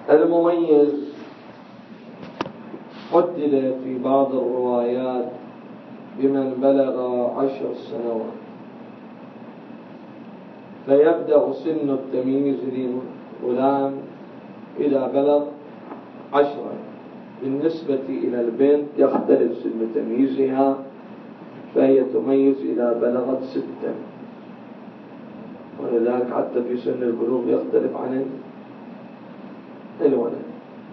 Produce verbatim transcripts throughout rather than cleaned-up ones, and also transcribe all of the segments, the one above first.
المميز حدد في بعض الروايات بمن بلغ عشر سنوات، فيبدأ سن التمييز للغلام إذا بلغ عشرا. بالنسبة إلى البنت يختلف سن تمييزها، فهي تميز إذا بلغت ستا، ولذلك حتى في سن البلوغ يختلف عن الولد.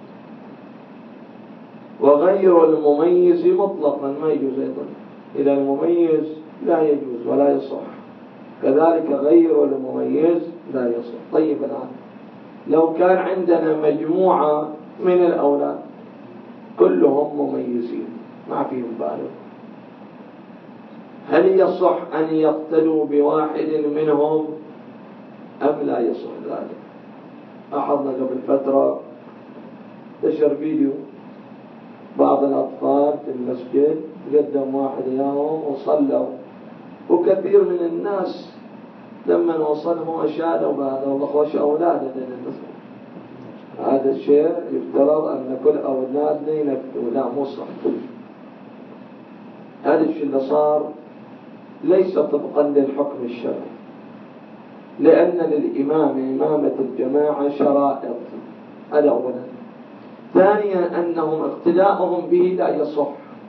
وغير المميز مطلقا ما يجوز أيضا، إذا المميز لا يجوز ولا يصح، كذلك غير المميز لا يصح. طيب الآن لو كان عندنا مجموعة من الأولاد كلهم مميزين ما فيهم بالغ، هل يصح أن يقتدوا بواحد منهم أم لا يصح ذلك؟ لاحظنا قبل فترة نشر فيديو بعض الأطفال في المسجد قدم واحد يوم وصلوا، وكثير من الناس لما وصلهم أشادوا بهذا وخوش أولاده للمسجد. هذا الشيء يفترض أن كل أولادنا ينفذوا، لا مو صح. هذا الشيء اللي صار ليس طبقا للحكم الشرعي، لأن للإمام إمامة الجماعة شرائط، هذا أولا. ثانيا أنهم اقتداءهم به لا يصح،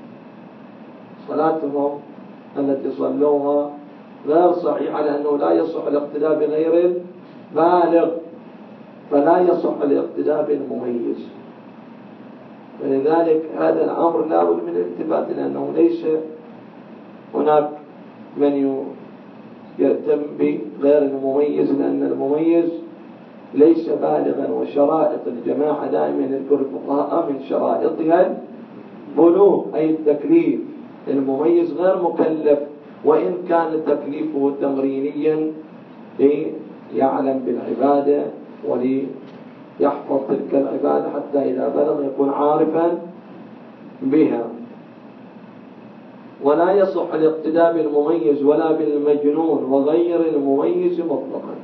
صلاتهم التي صلوها غير صحيحة، لأنه لا يصح الاقتداء بغير البالغ، فلا يصح الاقتداء بالمميز. فلذلك هذا الأمر لا بد من الانتباه، لأنه ليس هناك من يهتم بغير المميز، لأن المميز ليس بالغا. وشرائط الجماعة دائما يذكر الفقهاء من شرائطها البلوغ أي التكليف. المميز غير مكلف، وإن كان تكليفه تمرينيا ليعلم بالعبادة وليحفظ تلك العبادة حتى إذا بلغ يكون عارفا بها. ولا يصح الاقتداء بالمميز ولا بالمجنون وغير المميز مطلقا.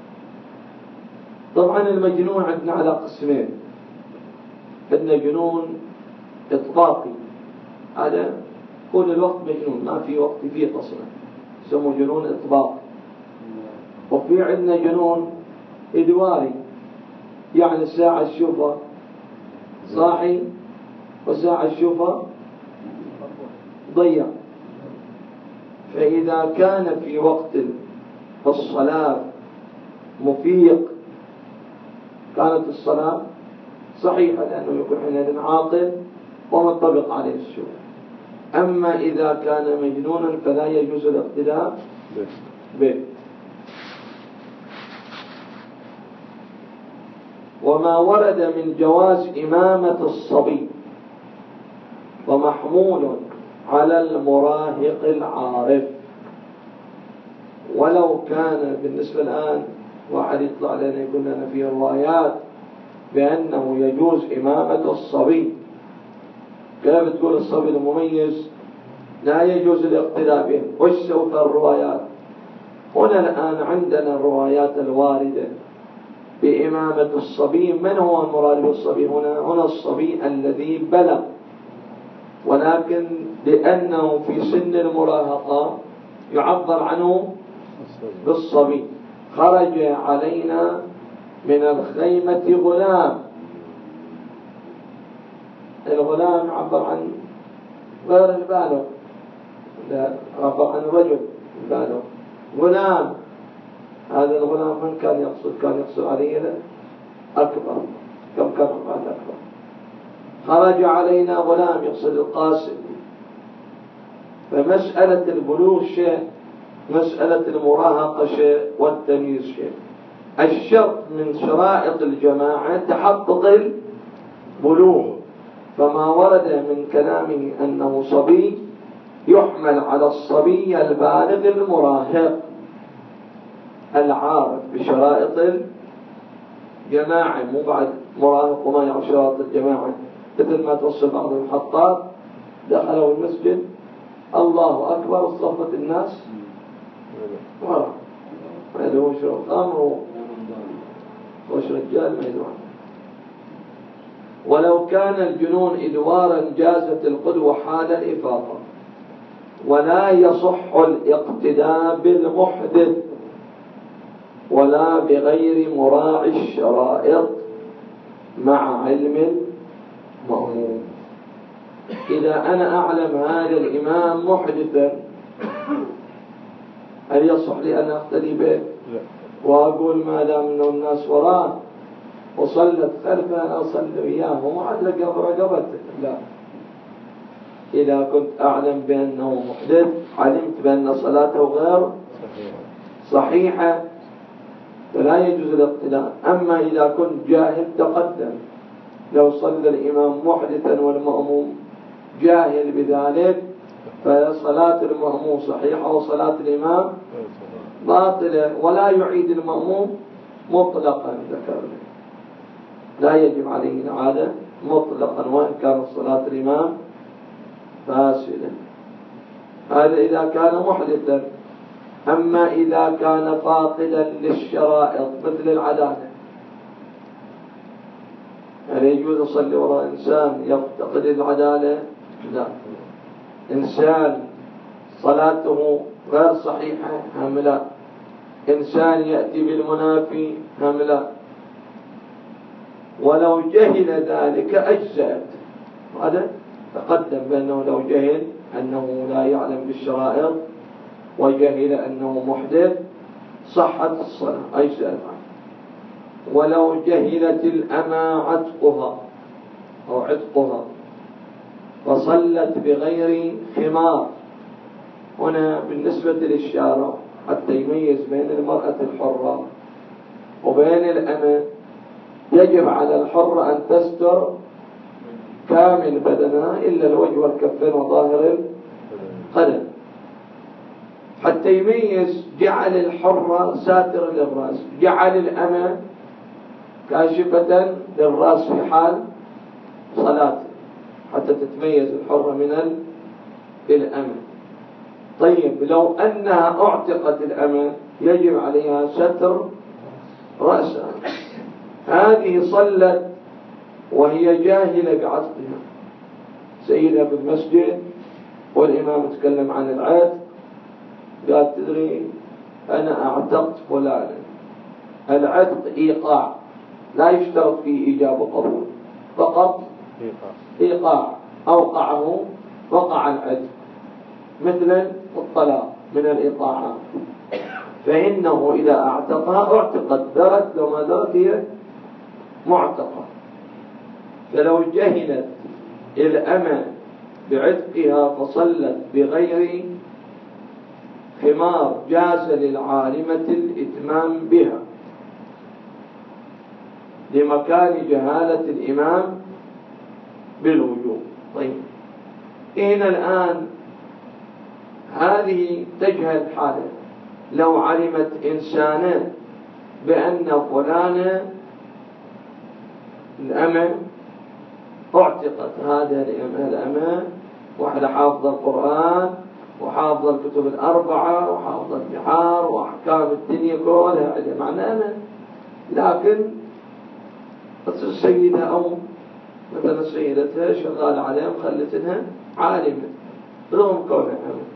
طبعا المجنون عندنا على قسمين، عندنا جنون إطلاقي، هذا كل الوقت مجنون ما في وقت فيه تصنع، يسموه جنون إطلاقي. وفي عندنا جنون إدواري، يعني ساعة الشوفة صاحي وساعة الشوفة ضيع. فإذا كان في وقت الصلاة مفيق كانت الصلاة صحيحة، لأنه يكون حينئذ عاقل ومنطبق عليه الشوف. أما إذا كان مجنونا فلا يجوز الاقتداء به. وما ورد من جواز إمامة الصبي ومحمول على المراهق العارف، ولو كان بالنسبة الآن واحد يطلع لنا يقول لنا في روايات بأنه يجوز إمامة الصبي، كيف تقول الصبي المميز لا يجوز الاقتداء به؟ وش سوف الروايات؟ هنا الآن عندنا الروايات الواردة بإمامة الصبي. من هو المراد بالصبي هنا؟ هنا الصبي الذي بلغ، ولكن لأنه في سن المراهقة يعبر عنه بالصبي. خرج علينا من الخيمة غلام، الغلام يعبر عن غير البالغ، لا يعبر عن رجل البالغ. غلام، هذا الغلام من كان يقصد؟ كان يقصد علينا أكبر. كم كان بعد أكبر؟ خرج علينا غلام يقصد القاسم. فمسألة البلوغ شيء، مسألة المراهقة شيء، والتمييز شيء. الشرط من شرائط الجماعة تحقق البلوغ، فما ورد من كلامه أنه صبي يحمل على الصبي البالغ المراهق العارف بشرائط الجماعة، مو بعد مراهق وما يعرف شرائط الجماعة. مثل ما توصل بعض المحطات دخلوا المسجد الله أكبر صفت الناس وراء، هذا هو شرب خمر وش رجال ما يدرون. ولو كان الجنون إدوارا جازت القدوة حال الإفاقة، ولا يصح الاقتداء بالمحدث ولا بغير مراعي الشرائط مع علم المأموم. إذا أنا أعلم هذا الإمام محدثا هل يصح لي أن أقتدي به وأقول ما دام أنه الناس وراه وصلت خلفه أنا أصلي إياه وما عاد رقبته؟ لا. إذا كنت أعلم بأنه محدث، علمت بأن صلاته غير صحيحة، فلا يجوز الاقتداء. أما إذا كنت جاهل تقدم، لو صلى الإمام محدثا والمأموم جاهل بذلك فصلاة المأموم صحيحة وصلاة الإمام باطلة، ولا يعيد المأموم مطلقا. ذكرنا لا يجب عليه العادة مطلقا وإن كانت صلاة الإمام فاسدة. هذا إذا كان محدثا. أما إذا كان فاقدا للشرائط مثل العدالة، هل يجوز أصلي وراء إنسان يفتقد العدالة؟ لا. إنسان صلاته غير صحيحة هم لا. إنسان يأتي بالمنافي هم لا. ولو جهل ذلك أجزأت. هذا تقدم بأنه لو جهل أنه لا يعلم بالشرائط وجهل أنه محدث صحت الصلاة أجزأت عنه. ولو جهلت الأمى عتقها أو عتقها وصلت بغير خمار، هنا بالنسبة للشارع حتى يميز بين المرأة الحرة وبين الأمة، يجب على الحرة أن تستر كامل بدنها إلا الوجه والكفين وظاهر القدم، حتى يميز. جعل الحرة ساتر للرأس، جعل الأمة كاشفة للرأس في حال صلاته حتى تتميز الحرة من الأمة. طيب لو أنها اعتقت الأمة يجب عليها ستر رأسها. هذه صلت وهي جاهلة بعتقها، سيدها بالمسجد والإمام يتكلم عن العتق، قال تدري أنا أعتقت فلانا. العتق إيقاع، لا يشترط فيه إيجاب وقبول، فقط إيقاع. أوقعه وقع العتق، مثل الطلاق من الإيقاعات. فإنه إذا أعتقها اعتقت، درت لو ما درت هي معتقة. فلو جهلت الأمة بعتقها فصلت بغير خمار جاز للعالمة الإتمام بها لمكان جهالة الإمام بالوجوب. طيب هنا الآن هذه تجهل حالة. لو علمت إنسانة بأن فلانة الأمة اعتقت، هذا الأمة واحدة حافظة القرآن وحافظة الكتب الأربعة وحافظة البحار وأحكام الدنيا كلها علم عن أمة، لكن السيدة أو مثلا سيدتها شغالة عليها مخلتها عالمة رغم كونها أمة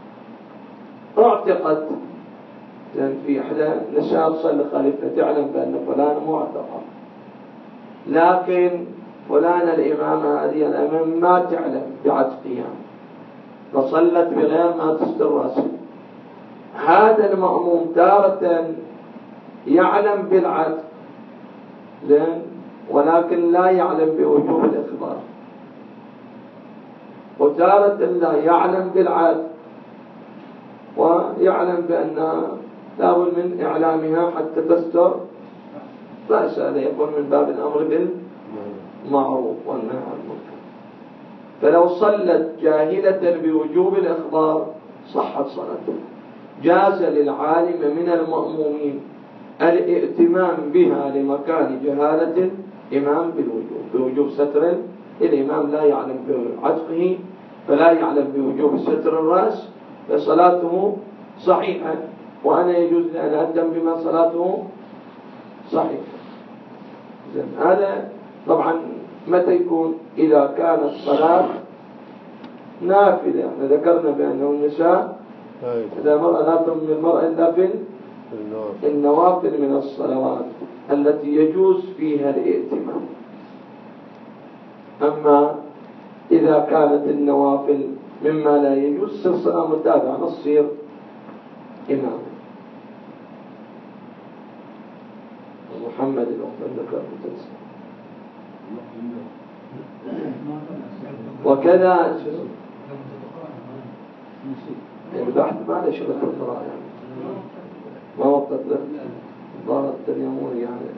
اعتقت. لأن في إحدى نساء تصلي خليفة تعلم بأن فلان معتقة، لكن فلان الإمامة هذه الأمام ما تعلم بعتقها فصلت بغير ما تستر رأسها. هذا المأموم تارة يعلم بالعتق ولكن لا يعلم بوجوب الإخبار، وتارة لا يعلم بالعتق ويعلم بأنها لابد من إعلامها حتى تستر رأس. هذا يكون من باب الأمر بالمعروف والنهي عن المنكر. فلو صلت جاهلة بوجوب الإخبار صحت صلاته. جاز للعالم من المأمومين الائتمام بها لمكان جهالة الإمام بالوجوب، بوجوب ستر الإمام لا يعلم بعتقه فلا يعلم بوجوب ستر الرأس، فصلاته صحيحة، وأنا يجوز لي أن أتم بما صلاته صحيحة. هذا طبعا متى يكون؟ إذا كانت الصلاة نافلة. احنا ذكرنا بأنه النساء إذا المرأة لا تؤمن المرأة إلا في النوافل من الصلوات التي يجوز فيها الائتمام. أما إذا كانت النوافل مما لا يجوز تصير صلاة متابعة، نصير إمام. محمد الأخوة ذكر متنسى. وكذا البحث ما له شغل في القراءة يعني. ما وقت له ضارت اليمور يعني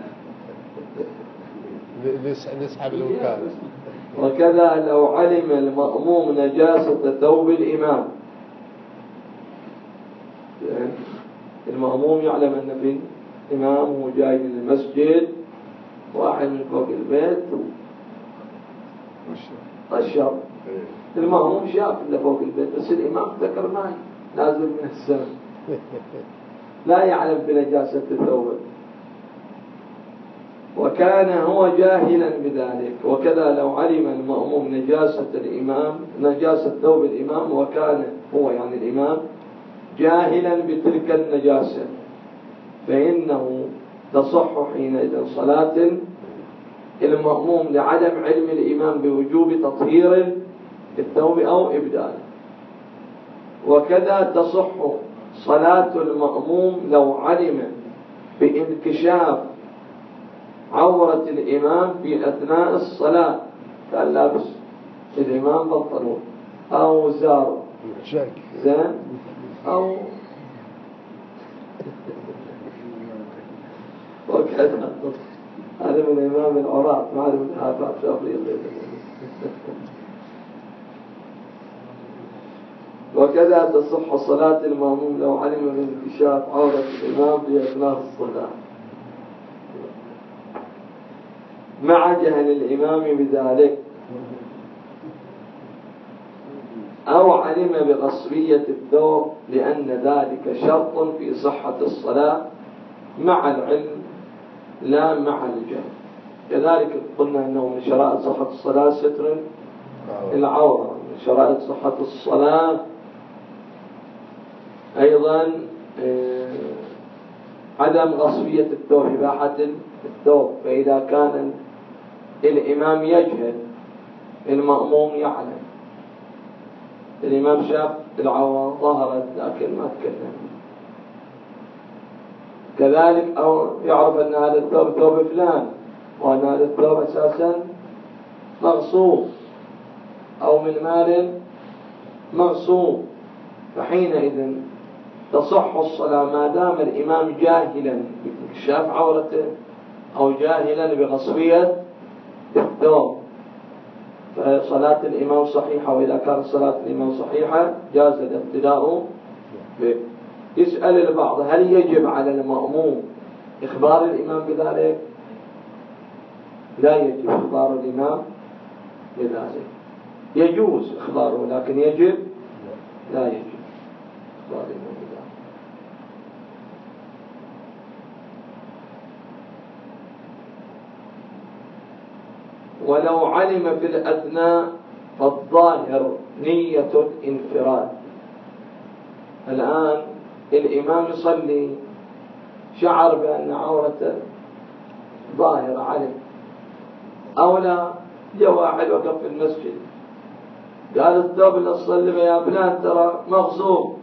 نسحب الوكالة. وكذا لو علم المأموم نجاسة ثوب الإمام، المأموم يعلم أن في إمام هو جاي من المسجد، واحد من فوق البيت الشر، المأموم شاف اللي فوق البيت بس الإمام ذكر معي نازل من السماء لا يعلم بنجاسة الثوب، وكان هو جاهلا بذلك. وكذا لو علم المأموم نجاسة الإمام نجاسة ثوب الإمام وكان هو يعني الإمام جاهلا بتلك النجاسة فإنه تصح حينئذ صلاة المأموم لعدم علم الإمام بوجوب تطهير الثوب أو إبداله. وكذا تصح صلاة المأموم لو علم بانكشاف عورة الإمام في أثناء الصلاة، كان لابس الإمام بنطلون أو زار زين أو وكذا هذا من الإمام العراق ما هذا من الحافات في أفريقيا. وكذا تصح صلاة المأموم لو علم بانكشاف عورة الإمام في أثناء الصلاة مع جهل الإمام بذلك، أو علم بغصبية الثوب لأن ذلك شرط في صحة الصلاة مع العلم لا مع الجهل. كذلك قلنا أنه من شرائط صحة الصلاة ستر العورة، من شرائط صحة الصلاة أيضا عدم غصبية الثوب، إباحة الثوب. فإذا كان الإمام يجهل المأموم يعلم، الإمام شاف العورة ظهرت لكن ما تكلم، كذلك أو يعرف أن هذا الثوب ثوب فلان وأن هذا الثوب أساسا مغصوب أو من مال مغصوب، فحينئذ تصح الصلاة ما دام الإمام جاهلا باكتشاف عورته أو جاهلا بغصبية الثوب، فصلاة الإمام صحيحة. وإذا كانت صلاة الإمام صحيحة جاز الاقتداء به. يسأل البعض هل يجب على المأموم إخبار الإمام بذلك؟ لا يجب إخبار الإمام بذلك، يجوز إخباره لكن يجب لا يجب إخبار الإمام بذلك. ولو علم في الأثناء فالظاهر نية الانفراد. الآن الإمام يصلي شعر بأن عورته ظاهرة علم أو لا، جاء واحد وقف في المسجد قال الثوب اللي تصلي يا فلان ترى مغصوب،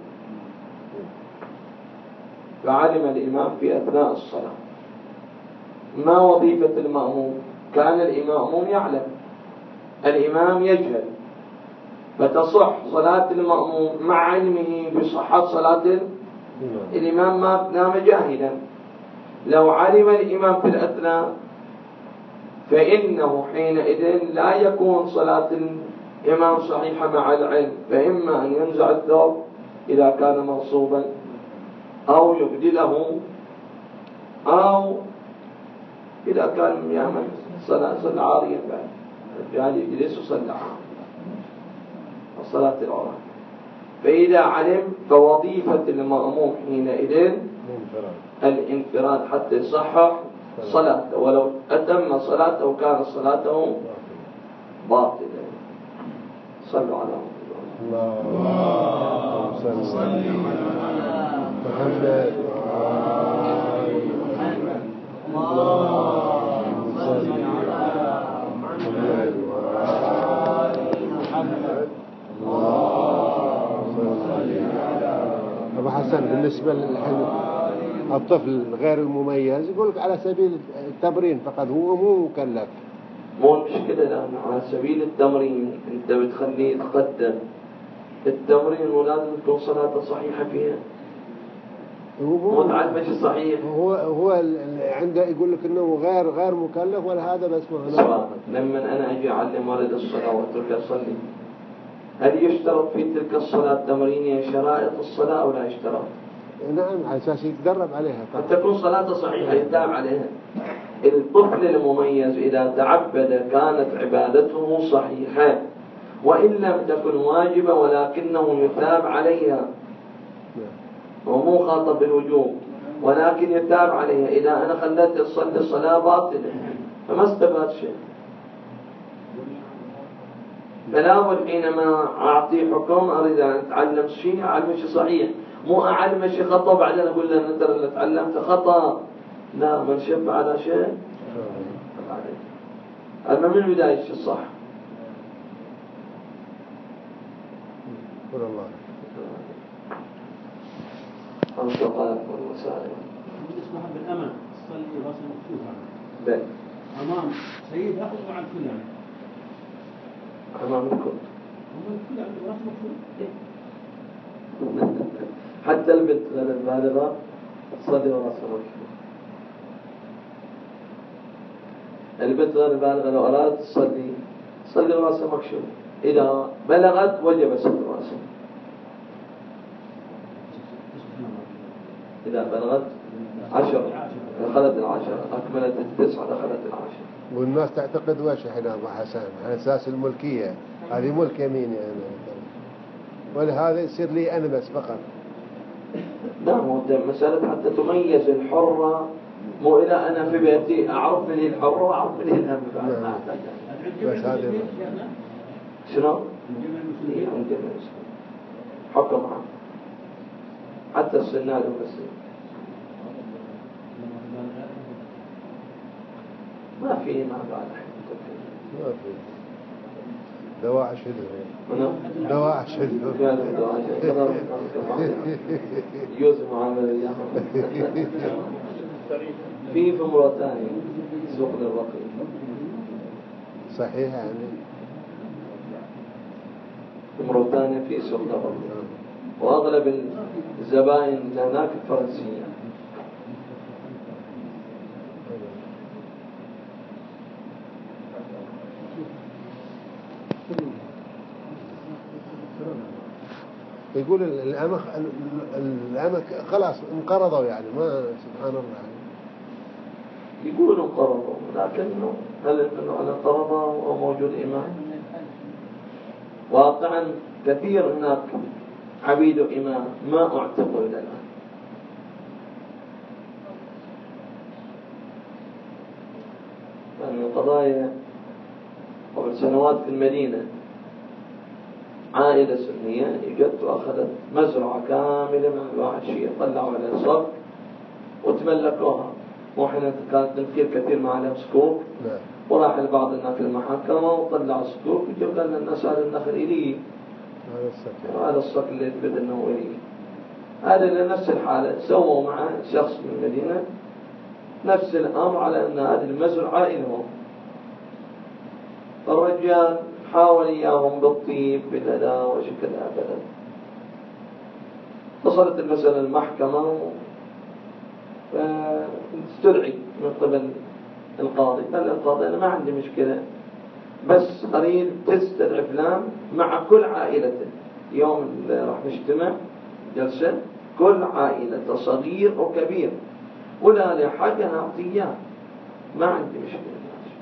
فعلم الإمام في أثناء الصلاة. ما وظيفة المأموم؟ كان الإمام يعلم، الإمام يجهل، فتصح صلاة المأموم مع علمه بصحة صلاة الإمام ما نام جاهلا. لو علم الإمام في الأثناء فإنه حينئذ لا يكون صلاة الإمام صحيحة مع العلم، فإما أن ينزع الثوب إذا كان مغصوبا أو يبدله، أو إذا كان يعمل صلاة صلى عاريا بعد الرجال يجلس وصلى الصلاة العراء. فإذا علم فوظيفة المأموم حينئذ الانفراد حتى يصحح صلاته، ولو أتم صلاته كانت صلاته باطلة. صلوا على اللهم صل على محمد. اللهم صل على محمد. أبو حسن، بالنسبة للحين الطفل غير المميز يقول لك على سبيل التمرين فقط، هو مو مكلف. مو المشكلة الآن على سبيل التمرين أنت بتخليه يتقدم التمرين ولازم تكون صلاته صحيحة فيها. هو متعلمش صحيح. هو هو عنده يقول لك إنه غير غير مكلف، ولا هذا بس مهنا. لما أنا أجي أعلم ولد الصلاة وأترك أصلي، هل يشترط في تلك الصلاة تمرين شرائط الصلاة أو لا يشترط؟ نعم، على أساس يتدرب عليها. حتى تكون صلاته صحيحة يتابع عليها. الطفل المميز إذا تعبد كانت عبادته صحيحة، وإن لم تكن واجبة ولكنه يتابع عليها، ومو خاطب بالوجوب ولكن يتابع عليها. إذا أنا خليت تصلي الصلاة باطلة فما استفاد شيء. فلا بد حينما أعطي حكم أريد أن أتعلم شيء أعلم شيء صحيح، مو أعلم شيء خطأ بعدين أقول له أنت اللي تعلمت خطأ. لا، من شب على شيء أما من البداية الشيء الصح. قول الله خمسة دقائق والمسائل. بالنسبة بالأمن تصلي رأس مكشوف بل أمام سيدها أو عن كل يعني أمام الكل أمام الكل يعني رأس مكشوف. حتى البنت البالغة تصلي رأسها مكشوف. البنت غير البالغة لو أرادت تصلي تصلي رأسها مكشوف، إذا بلغت وجب ستر رأسها. إذا بلغت عشر دخلت العشر، أكملت التسعة دخلت العشر. والناس تعتقد وش احنا أبو حسن على أساس الملكية، هذه ملك يميني أنا، ولهذا يصير لي أنا بس فقط. لا، مو مسألة حتى تميز الحرة، مو إلى أنا في بيتي أعرف من الحرة وأعرف من الهم بعد ما أحتاج. بس هذا شنو؟ عند المسلمين حكم عام حتى السناد والمسلمين ما في ما بعد ما في دواعش هذا دواعش هذا يوز معاملة اليوم في في مرتاني سوق للرقيق صحيح يعني في مرتاني في سوق للرقيق، وأغلب الزبائن هناك الفرنسيين. يقول الأمك الأمك خلاص انقرضوا يعني ما سبحان الله يعني. يقولوا انقرضوا، لكنه هل انه على انقرضوا او موجود إمام؟ واقعا كثير هناك عبيد إمام ما اعتقوا إلى الآن. من القضايا قبل سنوات في المدينة عائلة سنية اجت واخذت مزرعة كاملة من الواحد شيء، طلعوا عليها صك وتملكوها، وحين كانت تنكير كثير ما عليها سكوك، وراح لبعض الناس المحاكمة وطلعوا سكوك وجب قال للناس هذا النخل إليه، هذا الصك اللي يثبت انه إليه. هذا لنفس الحالة سووا مع شخص من المدينة نفس الأمر على أن هذه المزرعة إلهم. الرجال حاول إياهم بالطيب بالأداء وشكل أبدا. وصلت المسألة المحكمة فاستدعي من قبل القاضي، قال القاضي أنا ما عندي مشكلة بس أريد تستدعي فلان مع كل عائلته يوم اللي راح نجتمع جلسة كل عائلة صغير وكبير ولا لحاجة نعطيه ما عندي مشكلة.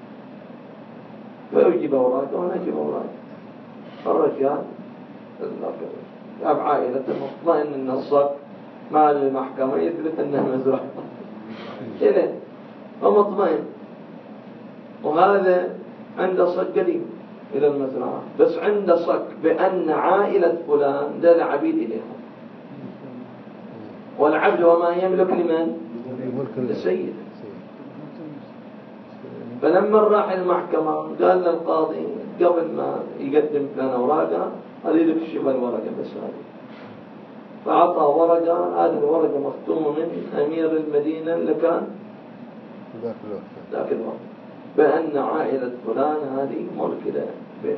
فيجيب أوراق وأنا أجيب أوراق. الرجال جاب عائلة مطمئن أن الصك مع المحكمة يثبت أنها مزرعة. إذن ومطمئن، وهذا عنده صك قديم إلى المزرعة، بس عنده صك بأن عائلة فلان ده العبيد إليهم، والعبد وما يملك لمن؟ للسيد. فلما راح المحكمة قال للقاضي قبل ما يقدم لنا أوراقه هذه لك الشبه الورقة بس هذه، فأعطى ورقة، هذه الورقة مختومة من أمير المدينة اللي كان ذاك الوقت بأن عائلة فلان هذه ملك بيت.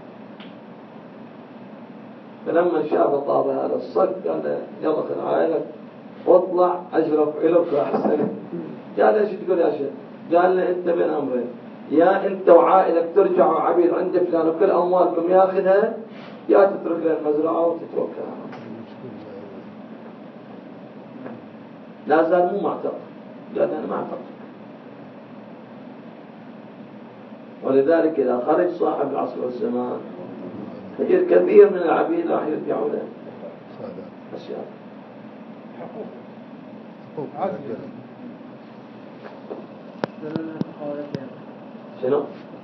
فلما شاف طاب هذا الصك قال له يلا خذ عائلك واطلع أشرف إلك وأحسن. قال ايش تقول يا شيخ؟ قال له انت بين امرين، يا انت وعائلك ترجعوا عبيد عند فلان وكل اموالكم ياخذها، يا تترك له المزرعه وتتوكل. لا زال مو معتقد، قال انا ما اعتقد. ولذلك اذا خرج صاحب العصر والزمان تجد كثير من العبيد راح يرجعوا له اشياء حقوق حقوق شنو؟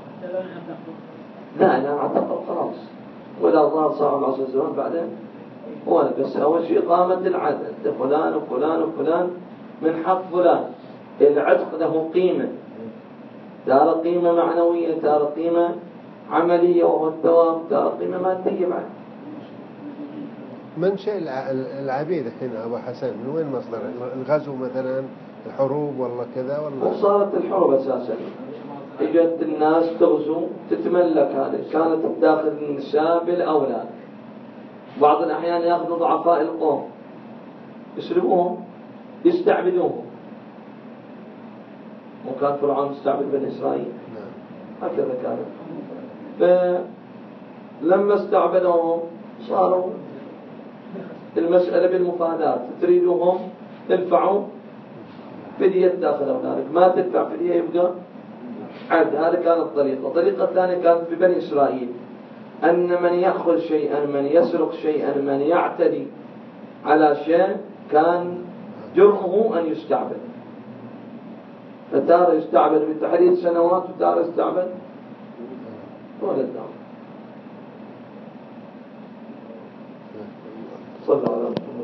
لا لا اعتقد خلاص، ولا ظهر صاحب العصر والزمان بعدين هو بس اول شيء قامت العدل، فلان وفلان وفلان من حق فلان. العتق له قيمة، ترى قيمة معنوية، ترى قيمة عملية وهو الثواب، ترى قيمة مادية بعد. من شيء العبيد الحين أبو حسن من وين مصدر الغزو مثلا؟ الحروب والله كذا والله؟ وصارت الحروب أساسا، اجت الناس تغزو تتملك، هذه كانت تداخل النساء بالأولاد، بعض الأحيان يأخذوا ضعفاء القوم يسلبوهم يستعبدوهم، وكان فرعون يستعبد بني إسرائيل هكذا كان. فلما استعبدوهم صاروا المسألة بالمفادات، تريدوهم تدفعوا فدية داخل أولادك، ما تدفع فدية يبقى عبد. هذه كانت الطريقة. الطريقة الثانية كانت في بني إسرائيل، أن من يأخذ شيئا، من يسرق شيئا، من يعتدي على شيء كان جرمه أن يستعبد، فتارة يستعبد بتحديد سنوات وتارة يستعبد طول الدار. صلى الله عليه وسلم.